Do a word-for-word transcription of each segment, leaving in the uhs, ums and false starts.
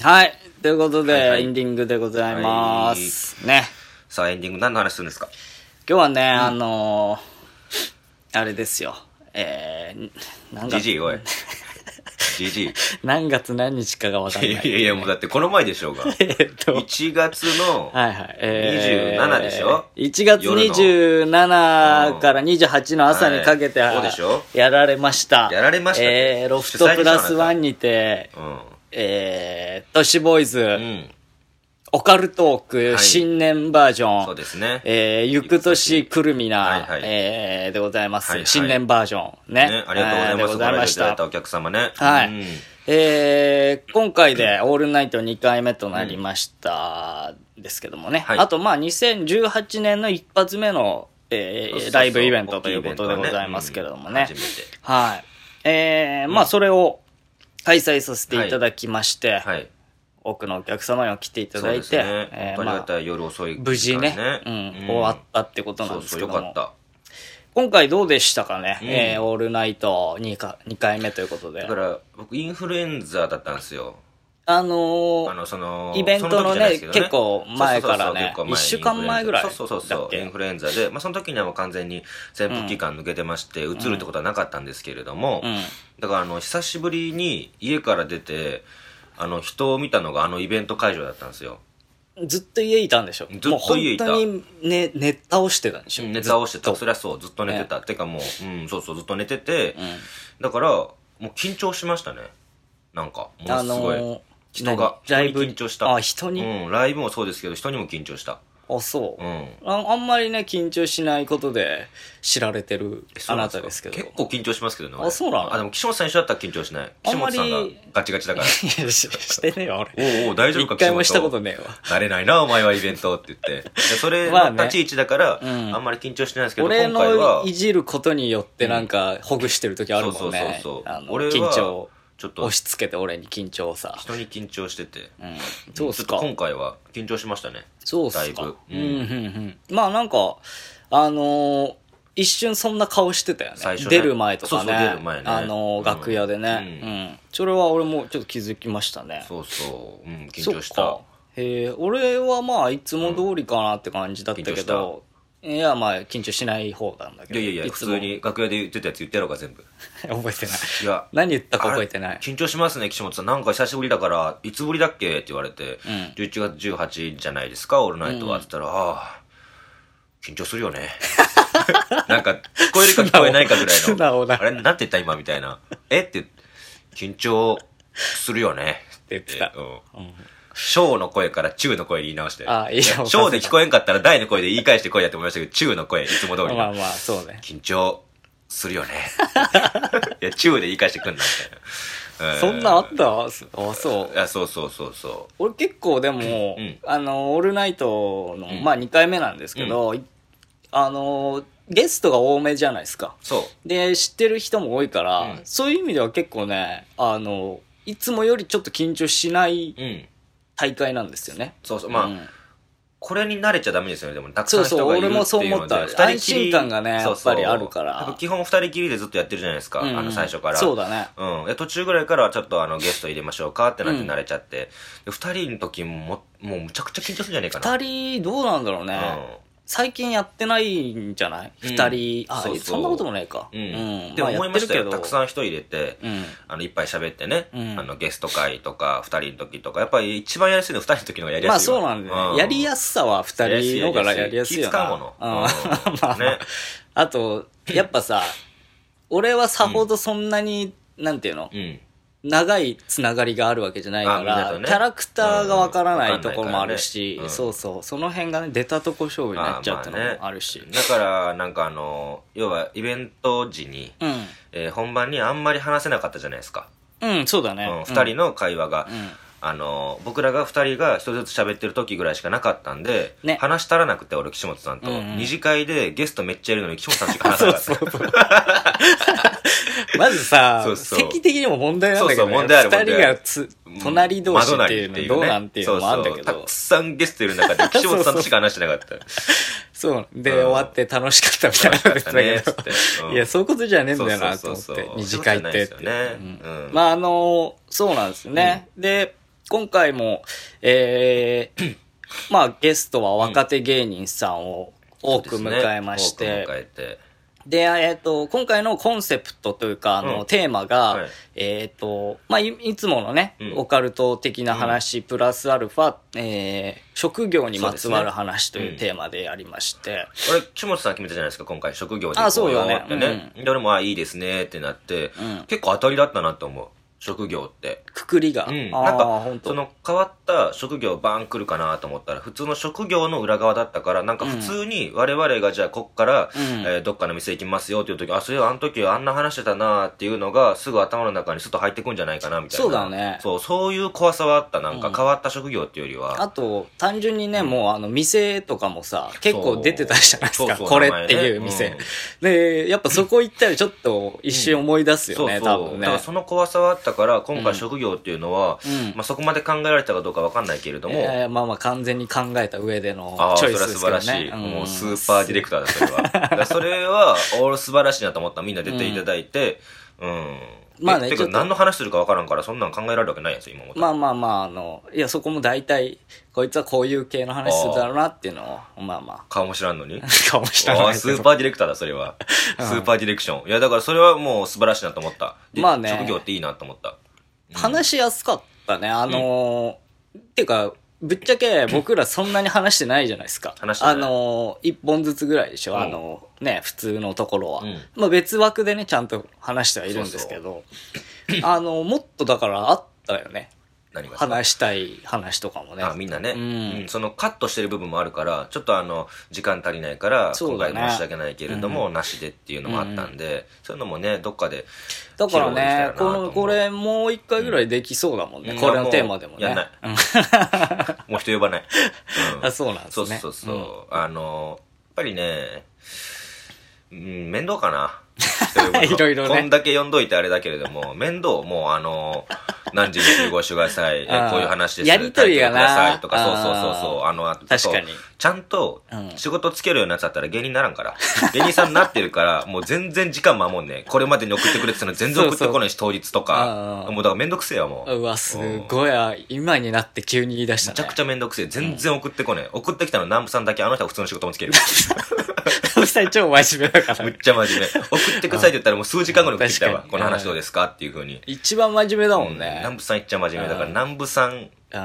はい。ということで、 はいはいエンディングでございます。はい、ね。 さあ、エンディング何の話するんですか？ 今日はね、うん、あのー、あれですよ。えー、 何月 ジージー おい。ジージー。 何月何日かがわかんない、ね。 いやいや、もうだってこの前でしょうが。えっと。いちがつのにじゅうななでしょ、 えー、いちがつにじゅうしちからにじゅうはちの朝にかけて、はい、 そうでしょやられました。 やられました、ね。 えー、ロフトプラスワンにて、うん、えー、都市ボーイズ、うん、オカルトーク、はい、新年バージョン、 そうですね。 えー、ゆく年くるみな、はいはい、えー、でございます、はいはい。新年バージョンね。 ね、ありがとうございます。えー、でございました。いただいたお客様ね。 はい。うん、えー、今回でオールナイトにかいめとなりましたですけどもね。はい、あと、まあ、にせんじゅうはちねんの一発目の、えー、そうそうそうライブイベントということでございますけれどもね。 初めて。 はい。えー、まあ、それを開催させていただきまして、はいはい、多くのお客様にも来ていただいて、 ねえー、本当にありがたい、夜遅い、ね、 無事ね、うん、うん、終わったってことなんですけども。 そうそう、よかった。 今回どうでしたかね、うん、えー、オールナイト 2, かにかいめということで。だから僕インフルエンザだったんですよ。 あのー、 あのそのイベントの ね, ね結構前からね、いっしゅうかんまえぐらいそうそうそうそうインフルエンザで、まあ、その時にはもう完全に潜伏期間抜けてまして、うん、移るってことはなかったんですけれども、うん、だからあの久しぶりに家から出てあの人を見たのがあのイベント会場だったんですよ。 ずっと家いたんでしょ。 ずっと家いた。 もう本当に寝、寝倒してたんでしょ。 寝倒してた。そりゃそう。ずっと寝てた。ね、てかもう、うん、そうそう、ずっと寝てて、うん、だから、もう緊張しましたね。なんか、ものすごい。あのー、人が、人に緊張した。 あ、人にうん、ライブもそうですけど、人にも緊張した。 あ、そう、 うん、 あ。あんまりね、緊張しないことで知られてるあなたですけど。 結構緊張しますけどね。 あ、そうなの？ あ、でも岸本さん一緒だったら緊張しない。岸本さんがガチガチだから。いや、してねえよ、 俺。おうおう、大丈夫か、 一回もしたことねえわ。 慣れないな、お前はイベントって言って。それの立ち位置だから、あんまり緊張しないんですけど、 俺今回は。 のいじることによってなんか、ほぐしてる時あるもんね。そうそうそう。あの、俺は緊張。ちょっと押し付けて俺に緊張をさ。 人に緊張してて。 うん。そうっすか。 今回は緊張しましたね。 そうっすか。だいぶ。うん、うん、うん。まあなんか、あのー、一瞬そんな顔してたよね。最初ね。出る前とかね。そうそう、出る前ね。あのー、楽屋でね、うん。うん。それは俺もちょっと気づきましたね。 そうそう。うん、緊張した。 へえ、俺はまあいつも通りかなって感じだったけど、うんいや、まあ、緊張しない方なんだけど。 いやいやいや、普通に楽屋で言ってたやつ言ってやろうか、全部。 覚えてない。 いや。 何言ったか覚えてない。 緊張しますね、岸本さん。なんか久しぶりだから、いつぶりだっけって言われて、うん、じゅういちがつじゅうはちじゃないですか、オールナイトは。って言ったら、ああ、緊張するよね。なんか、聞こえるか聞こえないかぐらいの。 素直な。 あれ、なんて言った今みたいな。えって、緊張するよね。 って言ってた。 うん。小の声から中の声で言い直して。 ああ、いや、 小で聞こえんかったら大の声で言い返して声やって思いましたけど、中の声、いつも通り。 まあまあ、そうね。 緊張するよね。いや、中で言い返してくんな、みたいな。 そんなあったあ、そう。 いや、そうそうそうそう。 俺結構でも、うん、あの、オールナイトの、うん、まあにかいめなんですけど、うん、あの、ゲストが多めじゃないですか。 そう。 で、知ってる人も多いから、うん、そういう意味では結構ね、あの、いつもよりちょっと緊張しない、うん大会なんですよね。 そうそう。まあ、うん、これに慣れちゃダメですよね。でも、たくさん人がいるっていうので。 そうそう、俺もそう思った。安心感がね、やっぱりあるから。 そうそう基本二人きりでずっとやってるじゃないですか。うん、あの、最初から。 そうだね。 うん。で、途中ぐらいからちょっとあの、ゲスト入れましょうかってなって慣れちゃって。うん、で、二人の時も、もうむちゃくちゃ緊張するんじゃねえかな。 二人、どうなんだろうね。うん最近やってないんじゃない二、うん、人。あ、そうそうそんなこともないか。 うん。うん、でも思いましたよ。たくさん人入れて、うん、あの、いっぱい喋ってね、うん、あの、ゲスト会とか、二人の時とか、やっぱり一番やりやすいのは二人の時の方がやりやすい。 まあそうなんだよね、うん。やりやすさは二人のからやりやすいよな。 気使うもの。 うん。まあ、ね。あと、やっぱさ、俺はさほどそんなに、うん、なんていうの、うん長いつながりがあるわけじゃないから、ね、キャラクターがわからないところもあるし、うんねうん、そうそう、その辺がね、出たとこ勝負になっちゃうってのもあるし。 まあね、だから、なんかあの、要はイベント時に、うんえー、本番にあんまり話せなかったじゃないですか。 うん、そうだね。 うん、二人の会話が。うんあの僕らがふたりがひとつずつ喋ってる時ぐらいしかなかったんで、ね、話し足らなくて俺岸本さんと、うんうん、二次会でゲストめっちゃいるのに岸本さんしか話さなかったそうそうそうまずさそうそう席的にも問題なんだけど、ね、そうそう問題あるふたりがつ隣同士っていうのどうなんていうのもあるんだけど、 そうそうたくさんゲストいる中で岸本さんとしか話してなかったそうで、うん、終わって楽しかったみたいなこと言ってたけど、うん、いやそういうことじゃねえんだよなと思って二次会ってって、うんうん、まああのそうなんですよね、うん、で今回も、えー、まあゲストは若手芸人さんを多く迎えまして、 うん、多く迎えて、 で、えっと、今回のコンセプトというか、あの、うん、テーマが、はい、えっと、まあい、いつものね、うん、オカルト的な話、うん、プラスアルファ、えー、職業にまつわる話というテーマでやりまして。 あれ、岸本さん決めたじゃないですか、今回、職業で行こうよってね。あ、そうだね。うん、で、俺も、あ、いいですねってなって、うん、結構当たりだったなって思う。職業って。 くくりが。 うん。なんか、その変わった職業バーン来るかなと思ったら、普通の職業の裏側だったから、なんか普通に我々がじゃあこっから、うん、えー、どっかの店行きますよっていう時、あ、そういえばあの時あんな話してたなっていうのが、すぐ頭の中にスッと入ってくんじゃないかなみたいな。 そうだね。 そう、そういう怖さはあった。なんか変わった職業っていうよりは。 うん、あと、単純にね、うん、もうあの、店とかもさ、結構出てたじゃないですか。そうそうこれっていう店、ねうん。で、やっぱそこ行ったらちょっと一瞬思い出すよね、うん、そうそう多分ね。 だからその怖さはあったから、今回職業職業っていうのは、うん、まあそこまで考えられたかどうかわかんないけれども、 いやいやまあまあ完全に考えた上でのチョイスですけどね。ああ、それは素晴らしい。うん、もうスーパーディレクターだ、それは。だからそれは、俺素晴らしいなと思った。みんな出ていただいて、うん。うんまあね。てか何の話するかわからんから、そんなん考えられるわけないやつ、今も。 まあまあまあ、あの、いや、そこも大体、こいつはこういう系の話するだろうなっていうのを、まあまあ。 顔も知らんのに顔も知らない。 スーパーディレクターだ、それは。スーパーディレクション。いや、だからそれはもう素晴らしいなと思った。まあね。職業っていいなと思った。 うん、話しやすかったね。あのー、うん、っていうか、ぶっちゃけ僕らそんなに話してないじゃないですか。話してない。あのー、一本ずつぐらいでしょ。うん、あのー、ね、普通のところは。うん、まあ別枠でね、ちゃんと話してはいるんですけど、そうそうあのー、もっとだからあったよね。何が話したい話とかもね。 あ、みんなね、うんうん。そのカットしてる部分もあるから、ちょっとあの、時間足りないから、ね、今回申し訳ないけれども、うん、なしでっていうのもあったんで、うん、そういうのもね、どっかで。 だからね、この、これもう一回ぐらいできそうだもんね。うん、これのテーマでもね。 やんない。もう人呼ばない。 うん、あ、そうなんですね。 そうそうそう。うん、あの、やっぱりね、うん、面倒かな。 いろいろね。 こんだけ呼んどいてあれだけれども、面倒、もうあの、何時に集合してください。えこういう話です。 やりとりがな。 くださいとか、そうそうそうそう。あの、 確かに。 ちゃんと仕事つけるようになっちゃったら芸人にならんから。芸人さんになってるから、もう全然時間守んね。これまでに送ってくれてたの全然送ってこないし、当日とか。もうだからめんどくせえよ、もう。 うわ、すごいや。今になって急に言い出したね。 めちゃくちゃめんどくせえ。全然送ってこねえ。送ってきたの南部さんだけ、あの人は普通の仕事もつける。 南部さん超真面目だから。 めっちゃ真面目。送ってくださいって言ったらもう数時間後に送ってきたわ。この話どうですかっていう風に。 一番真面目だもんね。 南部さんいっちゃ真面目だから、南部さん、うん。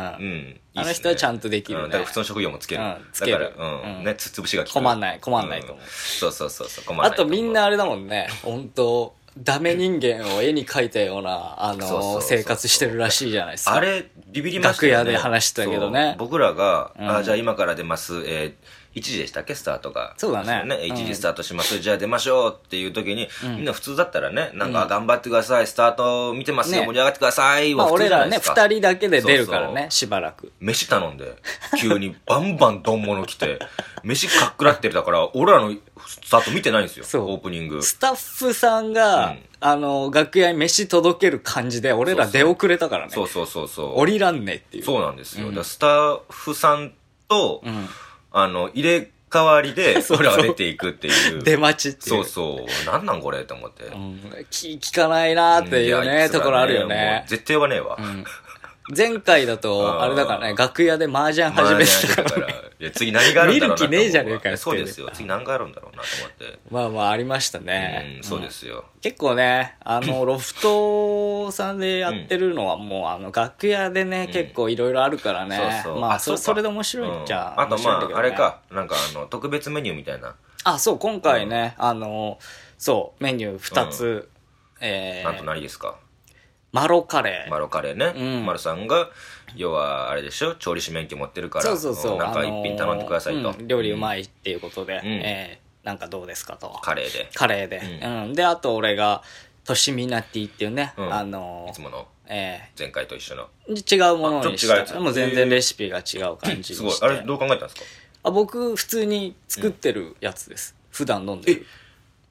あの人はちゃんとできるね。 だから普通の職業もつける。 つける。 だから、うん。ね、つつぶしが効く。 困んない、困んないと思う。 そうそうそう、困んない。 あとみんなあれだもんね。本当ダメ人間を絵に描いたような、あの、生活してるらしいじゃないですか。 あれ、ビビりましたよね。 楽屋で話したけどね。 僕らが、あ、じゃあ今から出ます、えいちじでしたっけスタートが。 そうだね。 ね、いちじスタートします。じゃあ出ましょうっていう時に、みんな普通だったらね、なんか頑張ってください、スタート見てますよ、盛り上がってください、 まあ俺らね、二人だけで出るからね、しばらく。 飯頼んで、急にバンバン丼物来て、飯かっくらってるだから、俺らのスタート見てないんですよ、オープニング。 スタッフさんが、あの、楽屋に飯届ける感じで、俺ら出遅れたからね。 そうそうそうそう。 降りらんねっていう。 そうなんですよ。スタッフさんと、あの、入れ、代わりで、俺らが出ていくっていう。 出待ちっていう。そうそう。なんなんこれって思って。うん。 聞かないなーっていうね、ところあるよね。 絶対呼ばねえわ。 前回だと、あれだからね、楽屋で麻雀始めてたから。 いや、次何があるんだろうな。 見る気ねえじゃねえかよ。 そうですよ。次何があるんだろうなと思って。 まあまあ、ありましたね。 うん、そうですよ。 結構ね、あの、ロフトさんでやってるのはもう、あの、楽屋でね、結構いろいろあるからね。そうそう。まあ、それで面白いっちゃ。 あとまあ、あれか、なんかあの、特別メニューみたいな。 あ、そう、今回ね、あの、そう、メニューふたつ。 えー。なんと何ですか？ マロカレー。 マロカレーね。うん、マロさんが、要は、あれでしょ調理師免許持ってるから。そうそうそう。なんか一品頼んでくださいと。 あのーうん、料理うまいっていうことで、うん、えー、なんかどうですかと。 カレーで。 カレーで。うん。うん、で、あと俺が、トシミナティっていうね、うん、あのー、 いつもの、えー、前回と一緒の。 違うものにした。でも全然レシピが違う感じにして。すごい。 あれ、どう考えたんですか？ あ、僕、普通に作ってるやつです。うん、普段飲んでる。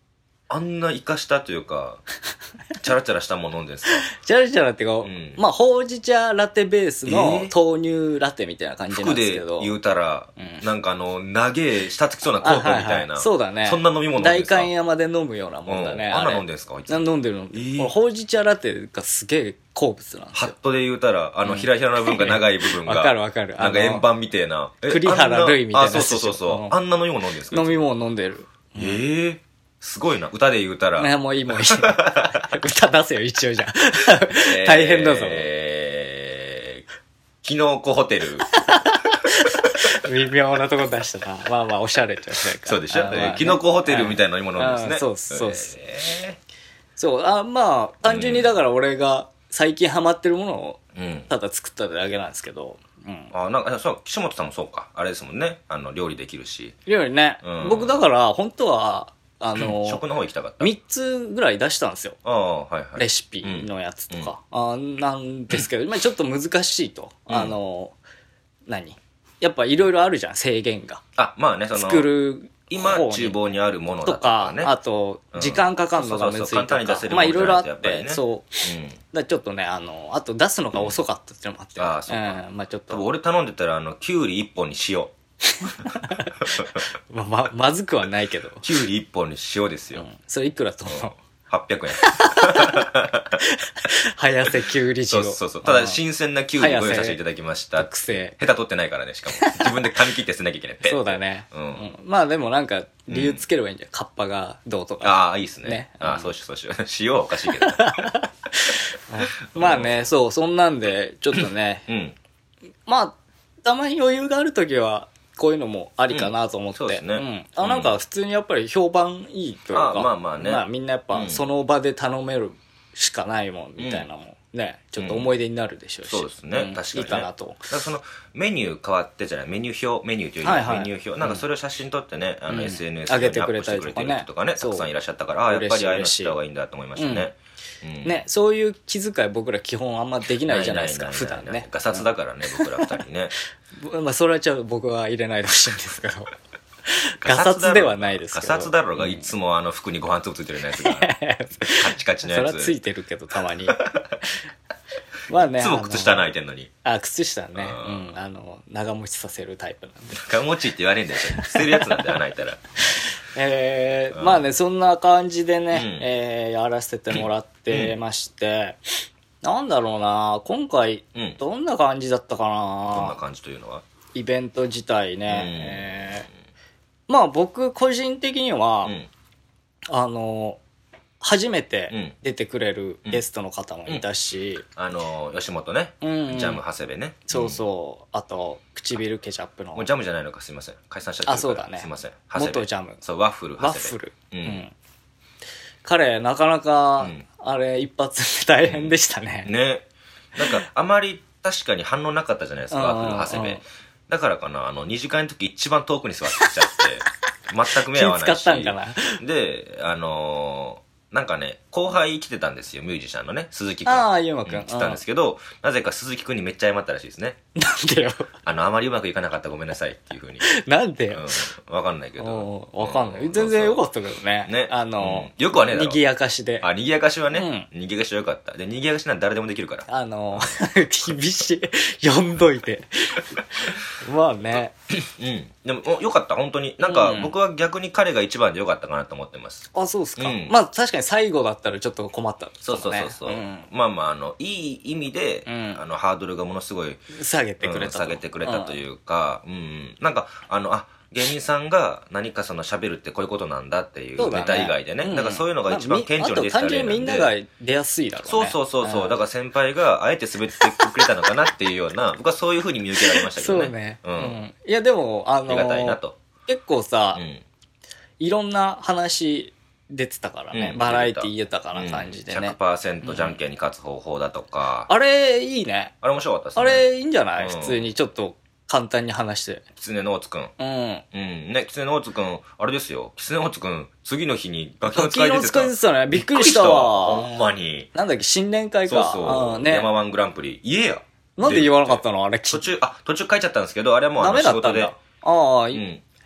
あんな生かしたというか、チャラチャラしたもの飲んでるんですか？ チャラチャラっていうか、うん、まあ、ほうじ茶ラテベースの豆乳ラテみたいな感じなんですけど。 服で言うたら、うん、なんかあの、長え、下つきそうなコートみたいな。はいはい、 そうだね。 そんな飲み物飲んでるんですか？ 代官山で飲むようなもんだね。 うん、あんな飲んでるんですか？あいつ。 飲んでるの。えー、ほうじ茶ラテがすげえ好物なんですよ。 ハットで言うたら、あの、ひらひらの部分が長い部分が。 わかるわかる。 なんか円盤みたいな。 栗原類みたいな。 あ、そうそうそうそう、うん。あんな飲み物飲んでるんですか？ 飲み物飲んでる。 ええー。すごいな。歌で言うたら。 ね、もういいもういい。歌出せよ、一応じゃん。大変だぞ。 えー、キノコホテル。 微妙なとこ出したな。まあまあ、おしゃれっちゃおしゃれか。 そうでしょ、まあね、キノコホテルみたいな飲み物なんですね。 そうっす、そうっす。えー、そう、あ、まあ、単純にだから俺が最近ハマってるものを、ただ作っただけなんですけど。うん、 あ、なんか、そう、岸本さんもそうか。あれですもんね。あの、料理できるし。 料理ね。うん、僕だから、本当は、あのー、 食の方行きたかった。 みっつぐらい出したんですよ。 ああ、はいはい。 レシピのやつとか。うん、あなんですけど、今ちょっと難しいと。うん、あのー、何やっぱいろいろあるじゃん、制限が。 あ、まあね、その、 作る。 今、厨房にあるものだとか、ね、あと、時間かかるのがむずいとか。簡単に出せるものじゃないと、まあいろいろあって、ね、そう。うん、だちょっとね、あの、あと出すのが遅かったっていうのもあって。うん、ああ、そうか。うん、まあちょっと。 俺頼んでたら、あの、きゅうりいっぽんに塩。 ま、ま、まずくはないけど。 きゅうりいっぽんに塩ですよ。うん、 それいくらと思う？ はっぴゃくえん。 早瀬きゅうり塩。 そうそうそう。ただ、新鮮なきゅうりご用意させていただきました。 特製。 ヘタ取ってないからね、しかも。自分で噛み切って捨てなきゃいけない。 そうだね。うん。うん、まあでもなんか、理由つければいいんじゃん。カッパがどうとか。 ああ、いいっすね。ね、ああ、そうしよう、そうしよう。塩はおかしいけど。 まあね、そう、そんなんで、ちょっとね。うん。まあ、たまに余裕があるときは、こういうのもありかなと思って。うん、そうですね。うん。あ、なんか普通にやっぱり評判いいというか。 あ、まあまあね。まあみんなやっぱその場で頼めるしかないもんみたいなもん。ね、ちょっと思い出になるでしょうし。 そうですね。確かに。 いいかなと。 だからそのメニュー変わってじゃない、メニュー表、メニューというメニュー表。なんかそれを写真撮ってね、あの エスエヌエス にアップしてくれてる人とかね、たくさんいらっしゃったから、ああ、やっぱりああいうの知った方がいいんだと思いましたね。 ね、そういう気遣い僕ら基本あんまできないじゃないですか、普段ね。 ガサツだからね、僕ら二人ね。 まあそれはちょっと僕は入れないでほしいんですけど。ガサツではないですけど。 ガサツだろうが、いつもあの服にご飯粒ついてるやつが。カチカチのやつ。 それはついてるけど、たまに。まあね。 いつも靴下履いてんのに。 あ、靴下ね。うん。あの、長持ちさせるタイプなんで。 長持ちって言われんだよ。捨てるやつなんだよ、穴開いたら。 えー、まあね、そんな感じでね、えやらせてもらってまして、なんだろうな、今回、どんな感じだったかな。 どんな感じというのは？ イベント自体ね。まあ僕個人的には、あの、初めて出てくれるゲストの方もいたし、うんうん、 あの吉本ね、うんうん、ジャム長谷部ね、 そうそう、あと唇ケチャップのもうジャムじゃないのか、すいません、解散しちゃってるから。 あ、そうだね、 すいません、 元ジャム、 そう、ワッフル長谷部、 ワッフル、うん、うん、彼なかなか、うん、あれ一発大変でしたね、 うん、ね、なんかあまり確かに反応なかったじゃないですか、ワッフル長谷部。だからかな、あの二次会の時一番遠くに座ってきちゃって全く目合わないし、 気使ったんかな。 で、あのーなんかね、後輩来てたんですよ、ミュージシャンのね、鈴木くん。 ああ、ゆうまくん。 来てたんですけど、なぜか鈴木くんにめっちゃ謝ったらしいですね。 なんでよ。 あの、あまりうまくいかなかった、ごめんなさいっていうふうに。 なんでよ。 うん、わかんないけど。 わかんない。全然よかったけどね。ね。あの、 よくはねえだろ。 賑やかしで。 あ、賑やかしはね、賑やかしはよかった。で、賑やかしなんて誰でもできるから。 あの、厳しい。呼んどいて。まあね。 うん。でも、よかった、本当に。なんか、僕は逆に彼が一番でよかったかなと思ってます。 あ、そうっすか。まあ、確かに最後だったらちょっと困った。 そうそうそうそう。まあまあ、あの、いい意味で、あの、ハードルがものすごい、 下げてくれた。 下げてくれたというか、うん。なんか、あの、あ、芸人さんが何かその喋るってこういうことなんだっていうネタ以外でね。だからそういうのが一番顕著に出てた例なんで。 単純にみんなが出やすいだろうね。 そうそうそうそう。だから先輩があえて滑ってくれたのかなっていうような、僕はそういう風に見受けられましたけどね。 そうね。うん。いやでも、あの、 ありがたいなと。 結構さ、いろんな話出てたからね。バラエティ豊かな感じでね。 ひゃくパーセント じゃんけんに勝つ方法だとか。 あれ、いいね。 あれ面白かったですね。 あれ、いいんじゃない普通にちょっと。簡単に話して。 キツネの大津くん。うん。うん。ね、キツネの大津くん、あれですよ。キツネの大津くん、次の日にガキの使い出てた。ガキの使い出てたね。びっくりしたわ。 ほんまに。 なんだっけ、新年会か。 そうそう。ね。山ワングランプリ。言えや。 なんで言わなかったのあれ。 途中、あ、途中書いちゃったんですけど、あれはもうあの仕事で。 ああ、うん。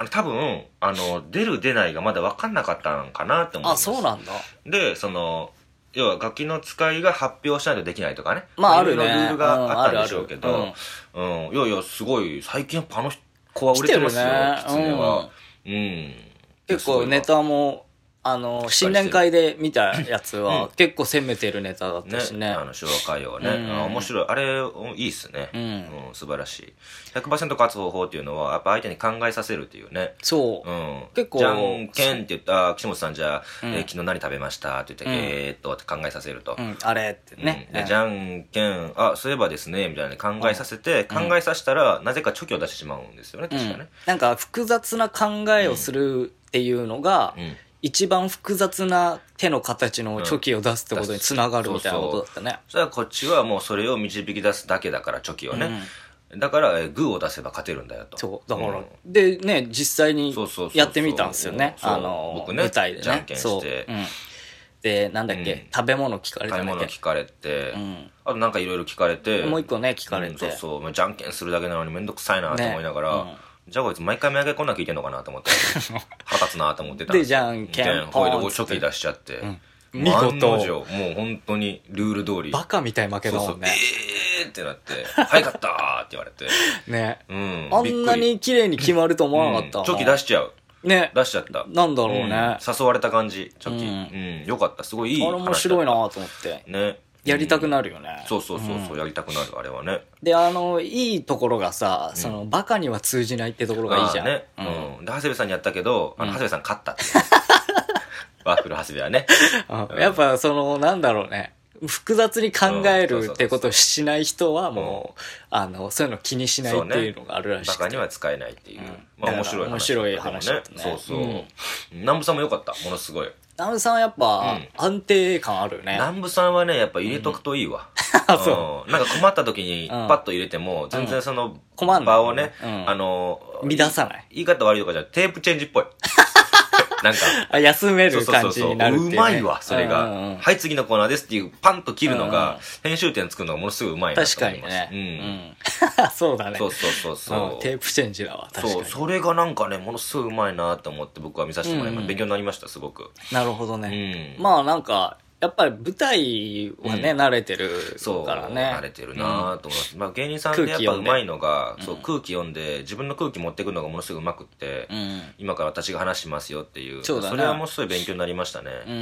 あの多分あの出る出ないがまだ分かんなかったんかなって思います。 あ、そうなんだ。 でその要はガキの使いが発表しないとできないとかね、 まああるね、 いろいろルールがあったんでしょうけど、うん、うん、いやいやすごい最近やっぱあの子は売れてますよ、 ね、 キツネは、うん、うん、 結構ネタもあの新年会で見たやつは結構攻めてるネタだったしね、 ね、あの昭和歌謡ね、うん、面白い、あれいいっすね、うんうん、素晴らしい。 ひゃくパーセント 勝つ方法っていうのはやっぱ相手に考えさせるっていうね。 そう、うん、結構じゃんけんって言った岸本さんじゃあ、うん、えー、昨日何食べましたって言って、うん、えーっとって考えさせると、 うん、あれってね、 うん、でじゃんけんあそういえばですねみたいな考えさせて、うん、考えさせたらなぜかチョキを出してしまうんですよね、確かね、うん、 なんか複雑な考えをするっていうのが、うんうん、一番複雑な手の形のチョキを出すってことにつながるみたいなことだったね、うん、そうそう、 そしたらこっちはもうそれを導き出すだけだからチョキをね、うん、だからグーを出せば勝てるんだよと。 そうだから、うん、でね実際にやってみたんですよね、あの僕ね舞台でねじゃんけんして、 うん、でなんだっけ、うん、食べ物聞かれて、 食べ物聞かれて、うん、あとなんかいろいろ聞かれて、 もう一個ね聞かれて、うん、 そうそうじゃんけんするだけなのにめんどくさいなと思いながら、ね、うん、じゃあこいつ毎回毎回こんなん聞いてんのかなと思って腹立つなと思ってたんですよ。でじゃんけんポンでチョキ出しちゃって、うん、見事もう本当にルール通りバカみたい負けだもんね。そうそうえーってなって「はい勝った!」って言われてね、うん、あんなに綺麗に決まると思わなかった、 うん、チョキ出しちゃうね、出しちゃった。 なんだろうね、うん、 誘われた感じチョキ、うんうん、よかった、すごいいい話だった。 あれ面白いなと思ってね、やりたくなるよね、うん、 そうそうそうそう、うん、やりたくなるあれはね。 であのいいところがさ、うん、そのバカには通じないってところがいいじゃん、ね、 うん、で長谷部さんにやったけどあの、うん、長谷部さん勝ったってワッフル長谷部はね、 うん、やっぱそのなんだろうね、複雑に考えるってことをしない人はもう、うん、あのそういうの気にしないっていうのがあるらしい、 ね、バカには使えないっていう、うん、まあ面白い話、 面白い話だったね。 そうそう、うん、南部さんも良かった、ものすごい。 南部さんはやっぱ安定感あるね、 うん、南部さんはねやっぱ入れとくといいわ、うん、そう、なんか困った時にパッと入れても全然その場をね、うん、あの乱さない、 言い方悪いとかじゃテープチェンジっぽいなんか休める感じになるっていう、ね、 うまいわそれが、うんうんうん、はい次のコーナーですっていうパンと切るのが、うんうん、編集点作るのがものすごいうまいなと思います。 確かにね、うんうん、そうだね、 そうそうそうそう、 うん、テープチェンジだわ確かに。 そうそれがなんかねものすごいうまいなと思って僕は見させてもらいました、うんうん、勉強になりましたすごく。 なるほどね、うん、まあなんかやっぱり舞台はね、うん、慣れてるからね。 慣れてるなと思います、うん、まあ芸人さんでやっぱうまいのが、そう空気読んで自分の空気持ってくるのがものすごいうまくって、うん、今から私が話しますよっていう、そうだね、それはもうすごい勉強になりましたね、うんうん、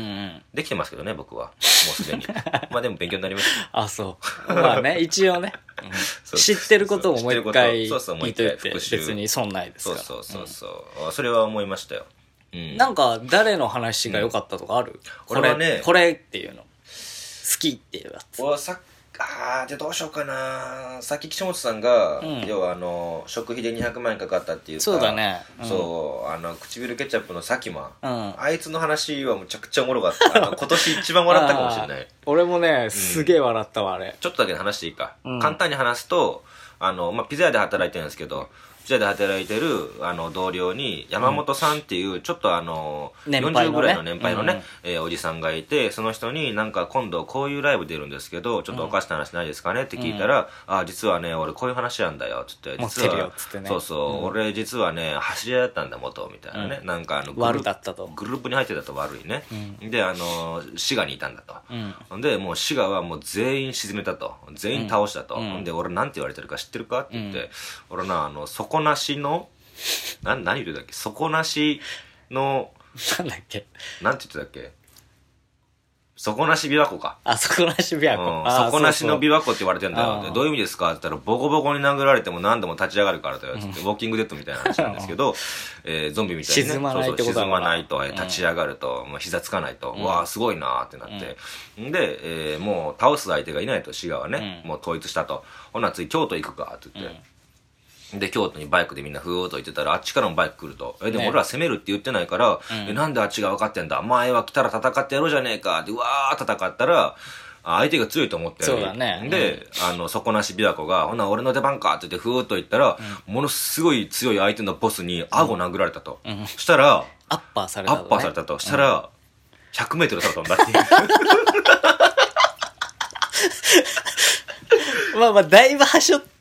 できてますけどね僕はもうすでにまあでも勉強になりましたあそうまあね一応ね、うん、知ってることをもう一回言いといて別に損ないですから。 そうそうそうそう、うん、それは思いましたよ。うん、 なんか誰の話が良かったとかある、うん、これはねこれっていうの好きっていうやつ。 俺さあーでどうしようかな。さっき岸本さんが、うん、要はあの食費でにひゃくまんえんかかったっていうか、 そうだね、 うん、そうあの唇ケチャップの佐喜真、うん、あいつの話はむちゃくちゃおもろかったあの今年一番笑ったかもしれない俺もねすげえ笑ったわあれ。 ちょっとだけ話していいか、うん、簡単に話すとあの、まあ、ピザ屋で働いてるんですけど、ピザで働いてるあの同僚に山本さんっていう、うん、ちょっとあの、ね、よんじゅうぐらいの年配のね、うんえー、おじさんがいて、その人になんか今度こういうライブ出るんですけどちょっとおかしな話ないですかねって聞いたら、うん、あ実はね俺こういう話なんだよつって実はっつって、ね、 そうそう、うん、俺実はね走り屋だったんだ元みたいなね、うん、なんかあのグル悪だったとグループに入ってたと悪いね、うん、であの滋賀にいたんだと、うん、でもう滋賀はもう全員沈めたと全員倒したと、うん、で俺なんて言われてるか知ってるかって言って、うん、俺なあの底なしのな何言ってたっけ底なしのなんだっけなんて言ってたっけ底なし琵琶湖か。 あ、底なし琵琶湖、 うん、底なしの琵琶湖って言われてんだよってどういう意味ですかって言ったらボコボコに殴られても何度も立ち上がるからだよって、うん、ウォーキングデッドみたいな話なんですけど、えー、ゾンビみたいにね沈まないってことだから沈まないと立ち上がると、うん、膝つかないと、うん、わあすごいなーってなって、うん、で、えー、もう倒す相手がいないと滋賀はね、うん、もう統一したと。ほな次京都行くかって言って、うんで京都にバイクでみんなふーっと行ってたらあっちからもバイク来ると、えでも俺ら攻めるって言ってないから、ね、えなんであっちが分かってんだ、前は来たら戦ってやろうじゃねえかってうわー戦ったら相手が強いと思ってそうだねで、うん、あの底なし琵琶湖がほな俺の出番かって言ってふーっと言ったら、うん、ものすごい強い相手のボスに顎殴られたと、うん、したらアッパーされたと、 ね、アッパーされたとしたら、うん、ひゃくメートル飛んだっていうまあまあだいぶはしょって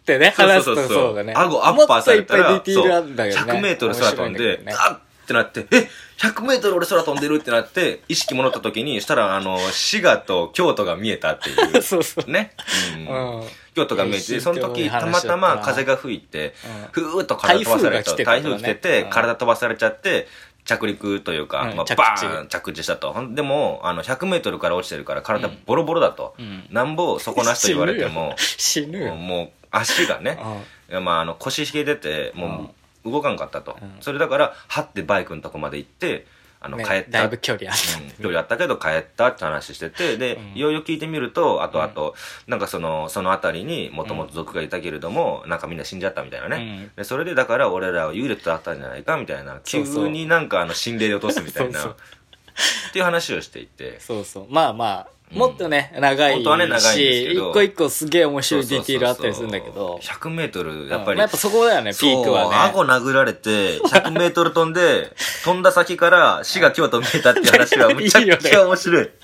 ってね、話すとそうだね。 顎アッパーされたら、 もっといっぱいディティールあるんだよね。 ひゃくメートル空飛んで、ガッってなって、え ?ひゃくメートル俺空飛んでるってなって、意識戻った時に、したら、あの、滋賀と京都が見えたっていう。 そうそう。 ね。うん。京都が見えて、その時、たまたま風が吹いて、ふーっと体飛ばされちゃって、台風来てて、体飛ばされちゃって、着陸というか、まあ、バーン着地したと。でも、あの、ひゃくメートルから落ちてるから体ボロボロだと。なんぼ底なしと言われても、 死ぬよ。 もう足がね、まあ、あの、腰引け出て、もう動かんかったと。それだから、はってバイクのとこまで行って、あの、帰った。 だいぶ距離あった。 距離あったけど帰ったって話してて、で、いろいろ聞いてみると、あとあと、なんかその、そのあたりにもともと族がいたけれども、なんかみんな死んじゃったみたいなね。で、それでだから俺らは優劣あったんじゃないかみたいな、急になんかあの、心霊で落とすみたいな、っていう話をしていて。 そうそう。まあまあ、もっとね、長いし、本当はね、長いんですけど、一個一個すげえ面白いディティールあったりするんだけど、 ひゃくメートル、やっぱり、 やっぱそこだよね、ピークはね。 顎殴られて、ひゃくメートル飛んで、飛んだ先から滋賀京都見えたっていう話はむちゃくちゃ面白い。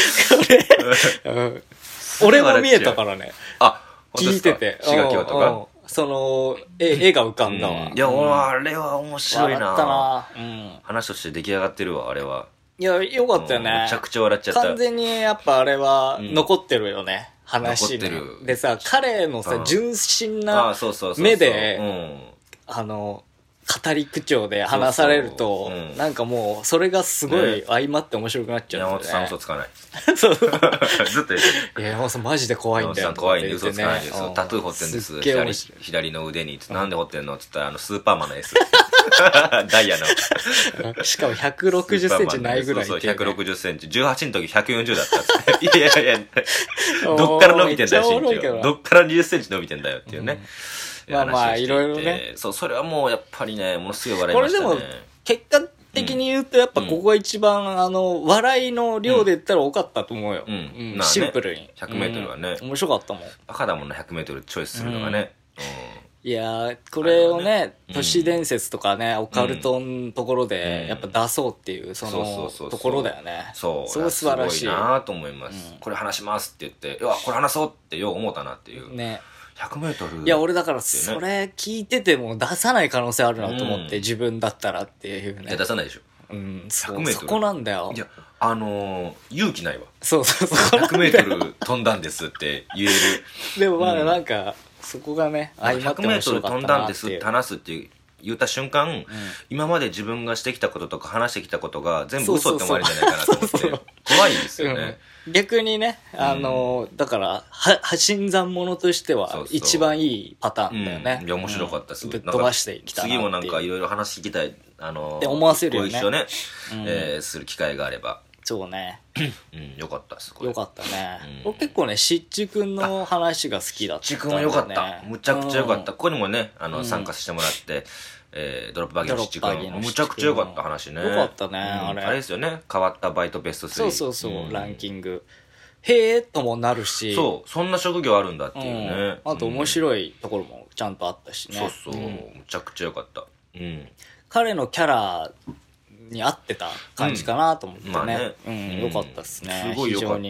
俺も見えたからね。 あ、 聞いてて。 滋賀京都が。 その、絵が浮かんだわ。 いや、あれは面白いな。話として出来上がってるわ、あれは。 いや、よかったよね。 めちゃくちゃ笑っちゃった。 完全にやっぱあれは残ってるよね。話に。残ってる。でさ、彼のさ、純真な目で、あの、語り口調で話されると、なんかもう、それがすごい相まって面白くなっちゃう。 山本さん嘘つかない。 そう。ずっと言ってる。 いや、山本さんマジで怖いんだよ。 山本さん怖いんで嘘つかないですよ。タトゥー彫ってんです。左の腕に。なんで彫ってんのって言ったら、あの、スーパーマンの S。ダイヤの。 しかもひゃくろくじゅっセンチないぐらい。 そうそう、ひゃくろくじゅっセンチ。じゅうはちの時ひゃくよんじゅうだったって。いやいやいや、どっから伸びてんだよ、身長。どっからにじゅっセンチ伸びてんだよっていうね。 まあまあ、いろいろね。 そう、それはもうやっぱりね、ものすごい笑いましたね。 これでも、結果的に言うと、やっぱここが一番、あの、笑いの量で言ったら多かったと思うよ。シンプルに。 ひゃくメートルはね。 面白かったもん。 バカだもんな、ひゃくメートルチョイスするのがね。 いやー、これをね、都市伝説とかね、オカルトのところで、やっぱ出そうっていう、その、ところだよね。 そう。 すごい素晴らしい。 すごいなと思います。これ話しますって言って、いや、これ話そうってよう思ったなっていう。 ね。 ひゃくメートル。 いや、俺だから、それ聞いてても出さない可能性あるなと思って、自分だったらっていうね。 いや、出さないでしょ。 うん、ひゃくメートル。そこなんだよ。 いや、あの勇気ないわ。 そうそうそう。 ひゃくメートル飛んだんですって言える。 でもまあ、なんか、そこがね、 ひゃくメートル飛んだんですって話すって言った瞬間、うん、今まで自分がしてきたこととか話してきたことが全部嘘って思われるんじゃないかなと思って怖いですよね、 うん、逆にねあの、うん、だからは新参者としては一番いいパターンだよね、 うん、いや面白かったです、 うん、ぶっ飛ばしてきたなっていう次もなんかいろいろ話聞きたいあのって思わせるよねご一緒ね、うんえー、する機会があればそうねうん、よかったですよかったね、うん、僕結構ねしっちくんの話が好きだった、ね、 しっちくんもよかったむちゃくちゃよかった、うん、ここにもねあの、うん、参加してもらってえー、ドロップバギーのしっちくんむちゃくちゃよかった話ねよかったね、 うん、 あれあれですよね変わったバイトベストスリーそうそうそう、うん、ランキングへえともなるしそうそんな職業あるんだっていうね、 うん、あと面白いところもちゃんとあったしね、 そうそう、うん、むちゃくちゃよかったうん彼のキャラに合ってた感じかなと思ってね、うん、まあね、うん、よかったですね、 すごいよかった、うん、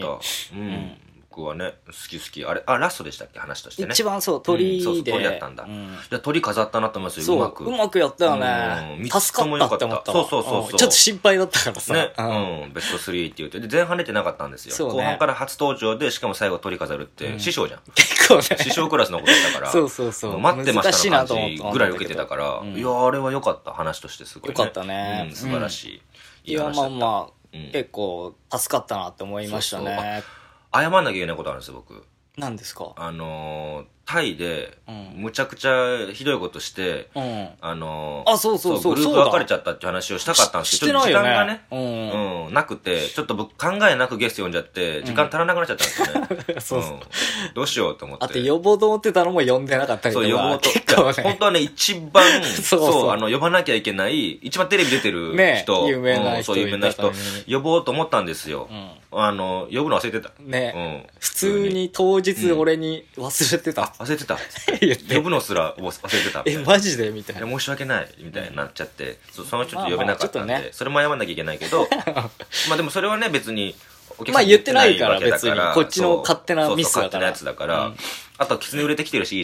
僕はね好き好きあれあラストでしたっけ話としてね一番そう鳥で、うん、そうそう鳥やったんだ、うん、じゃ鳥飾ったなと思いますようまくうまくやったよね、うん、助かったって思ったそうそうそうそうちょっと心配だったからさね、うん、ベストスリーって言ってで前半出てなかったんですよ、ね、後半から初登場でしかも最後鳥飾るって、うん、師匠じゃん結構ね師匠クラスのことだったからそうそうそう待ってましたの感じぐらい受けてたから、うん、いやあれは良かった話としてすごい、ね、 よかったね、 うん、素晴らしい、うんいやまあまあ、うん、結構助かったなって思いましたね。 そうそう謝んなきゃいけないことあるんですよ僕。 何ですか？ あのー、タイでむちゃくちゃひどいことして、うん、あのー、あそうそうそうグループ別れちゃったっていう話をしたかったんですけど、ちょっと時間がね、うんうん、なくてちょっと僕考えなくゲスト呼んじゃって時間足らなくなっちゃったんですよね。そうそう、うん、どうしようと思って。 あと呼ぼうと思ってたのも呼んでなかったりとか。 そう呼ぼうと。結構ね、本当はね一番そうそうそうあの呼ばなきゃいけない一番テレビ出てる人、 ね、有名な人、うん、 そう有名な人呼ぼうと思ったんですよ。うんあの、呼ぶの忘れてた。 ね、うん、普通に当日俺に忘れてた。 うん、忘れてた。呼ぶのすら忘れてた。 え、マジでみたいな。 申し訳ない。みたいになっちゃって、そ, その人と呼べなかったんで、まあまあね、それも謝んなきゃいけないけど、まあでもそれはね、別に、 お客さんに言ってないから別に、こっちの勝手なミスだから。 そうそう勝手なやつだから、うん、あと、キツネ売れてきてるし、いいじゃん。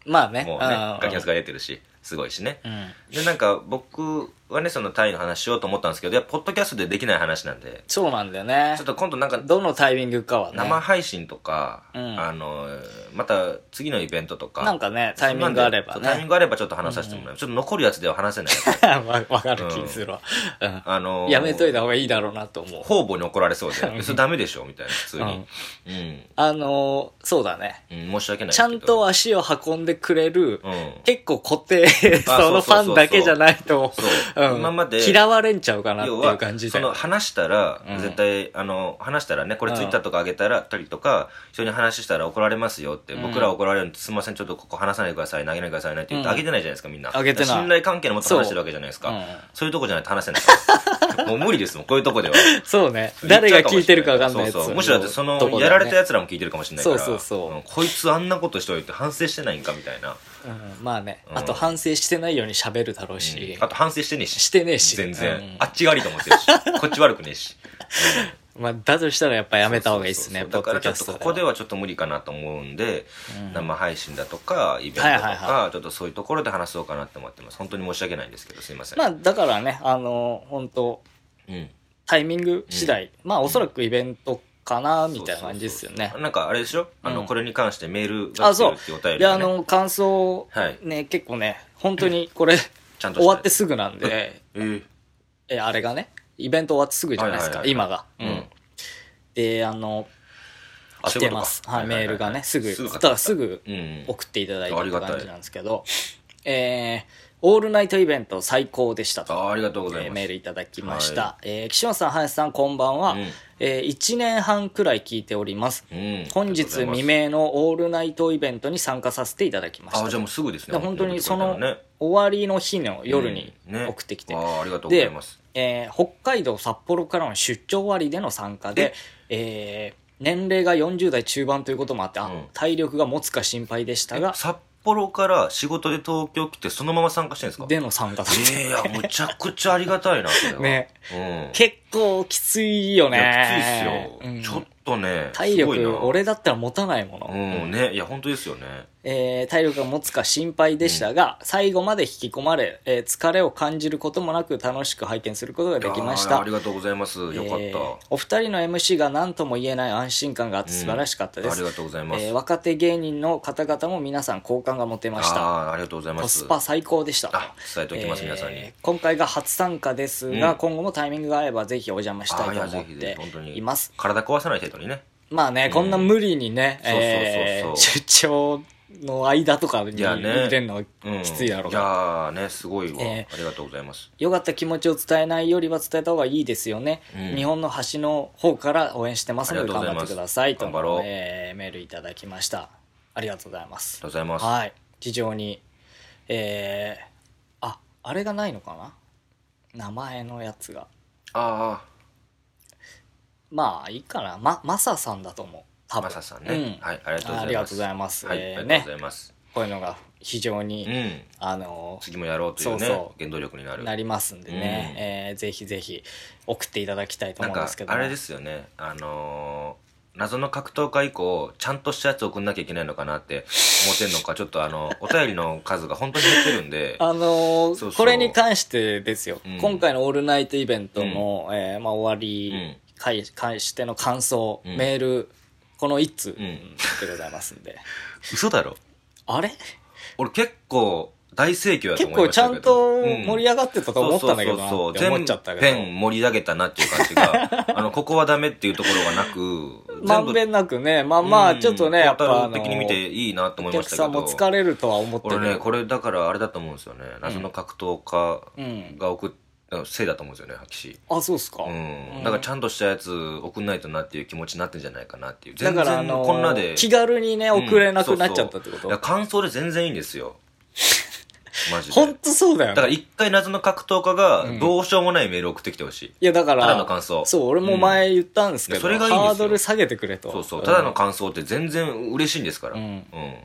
まあね。 もうね、ガキの使い出てるし、すごいしね。 うん、 で、なんか僕はね、そのタイの話しようと思ったんですけど、やっぱポッドキャストでできない話なんで。 そうなんだよね。 ちょっと今度なんか、 どのタイミングかはね。 生配信とか、 うん、 あの、また次のイベントとか。 なんかね、タイミングあればね。 タイミングあればちょっと話させてもらう。うん、ちょっと残るやつでは話せない。 わ、わかる気するわ。うん。 あのー、 やめといた方がいいだろうなと思う。 方々に怒られそうで。それダメでしょみたいな、普通に。うん。 うん、あのー、そうだね。 うん、申し訳ない。 ちゃんと足を運んでくれる、 うん、 結構固定、そのファンだけじゃないと、 そう。今まで。 嫌われんちゃうかなっていう感じで。 その話したら、絶対、あの、話したらね、これツイッターとか上げたら、たりとか、人に話したら怒られますよって、僕ら怒られるんで、すみません、ちょっとここ話さないでください、投げないでくださいねって言って、上げてないじゃないですか、みんな。 上げてない。 信頼関係のもと話してるわけじゃないですか。そういうとこじゃないと話せない。もう無理ですもん、こういうとこでは。 そうね。誰が聞いてるか分かんないやつ。 そうそう。むしろだってその、やられた奴らも聞いてるかもしれないから。そうそうそう。こいつあんなことしといて反省してないんかみたいな。 うん、まあね、うん、あと反省してないように喋るだろうし、 うん、あと反省してねえししてねえし全然、うん、あっちが悪いと思ってるしこっち悪くねえし、 うん、まあだとしたらやっぱやめた方がいいですね。 だからちょっとここではちょっと無理かなと思うんで、うん、生配信だとかイベントとか、はいはいはい、ちょっとそういうところで話そうかなって思ってます。本当に申し訳ないんですけどすいません。 まあだからね、あの本当、うん、タイミング次第、うん、まあおそらくイベントかなみたいな感じですよね。 なんかあれでしょ、あの、うん、これに関してメールが来てるっていうお便り、ね、 いや、あの感想、ね、はい、結構ね本当にこれちゃんと終わってすぐなんで、えー、えあれがねイベント終わってすぐじゃないですか、はいはいはい、今が、うん、であの来てます、はい、メールがねすぐすぐたらすぐ送っていただいたって感じなんですけど、うん、えーオールナイトイベント最高でしたと。 あ、ありがとうございます。 えー、メールいただきました。はい、えー、岸本さん、林さん、こんばんは。うん、えー、いちねんはんくらい聞いております。うん、本日未明のオールナイトイベントに参加させていただきました。 あ、じゃあもうすぐですね。 本当にその終わりの日の夜に送ってきて。 うんね、あ、ありがとうございます。 で、えー、北海道札幌からの出張終わりでの参加で、えー、年齢がよんじゅう代中盤ということもあって、うん、体力が持つか心配でしたが、 札幌から仕事で東京来てそのまま参加してるんですか？ での参加だった。 いや、むちゃくちゃありがたいな、それは。 ね、うん。結構きついよね。 いや、きついっすよ。うん、ちょっとね、 体力、俺だったら持たないもの。 うん、ね。いや、本当ですよね。 えー、体力が持つか心配でしたが、うん、最後まで引き込まれ、えー、疲れを感じることもなく楽しく拝見することができました。 あ, ありがとうございます。よかった、えー、 お二人の エムシー が何とも言えない安心感があって素晴らしかったです、 うん、ありがとうございます、 えー、若手芸人の方々も皆さん好感が持てました。 あ, ありがとうございます。 コスパ最高でした。 あ、伝えておきます、えー、皆さんに。 今回が初参加ですが、うん、今後もタイミングが合えばぜひお邪魔したいと思っています。 体壊さない程度にね。 まあね、うん、こんな無理にね、えー、出張の間とかに入れるのはきついだろうな。いやーね、すごいわ、えー、ありがとうございます。 よかった気持ちを伝えないよりは伝えた方がいいですよね、うん、日本の端の方から応援してますので頑張ってくださいと、えー、メールいただきました。ありがとうございます。 ありがとうございます。 はい、非常にえー、あ、あれがないのかな、名前のやつが。 ああ、 まあいいかな、ま、マサさんだと思う。 マサさんね、うん、はい、ありがとうございます。 ありがとうございます。 はい、えー、ありがとうございます。 こういうのが非常に、うん、あの次もやろうというね、そうそう原動力になるなりますんでね、うん、えー、ぜひぜひ送っていただきたいと思うんですけど、 なんかあれですよね、あのー、謎の格闘家以降ちゃんとしたやつ送んなきゃいけないのかなって思ってんのか、ちょっとあのお便りの数が本当に減ってるんであのー、そうそうこれに関してですよ、うん、今回のオールナイトイベントの、うん、えー、まあ、終わり返しての感想、うん、メールこの一通でございますんで、うん、 嘘だろ。 あれ俺結構大盛況だと思いましたけど、 結構ちゃんと盛り上がってたと思ったんだけどなって思っちゃったけど、 全編盛り上げたなっていう感じがあのここはダメっていうところがなくまんべんなくね、まあまあちょっとね、やっぱトータル的に見ていいなと思いましたけど、 お客さんも疲れるとは思ってる。 俺ね、これだからあれだと思うんですよね、謎の格闘家が送ってせいだと思うんですよね、岸。 あ、そうっすか。 うん。だからちゃんとしたやつ送んないとなっていう気持ちになってんじゃないかなっていう。 全然だからあのー、こんなで気軽にね送れなくなっちゃったってこと。うん、そうそう、 いや感想で全然いいんですよ。マジで。 本当そうだよね。 だから一回謎の格闘家がどうしようもないメール送ってきてほしい。 いやだからただの感想。 そう、俺も前言ったんですけど、うん、それがいいんですよ。ハードル下げてくれと。 そうそう。ただの感想って全然嬉しいんですから。うん。うん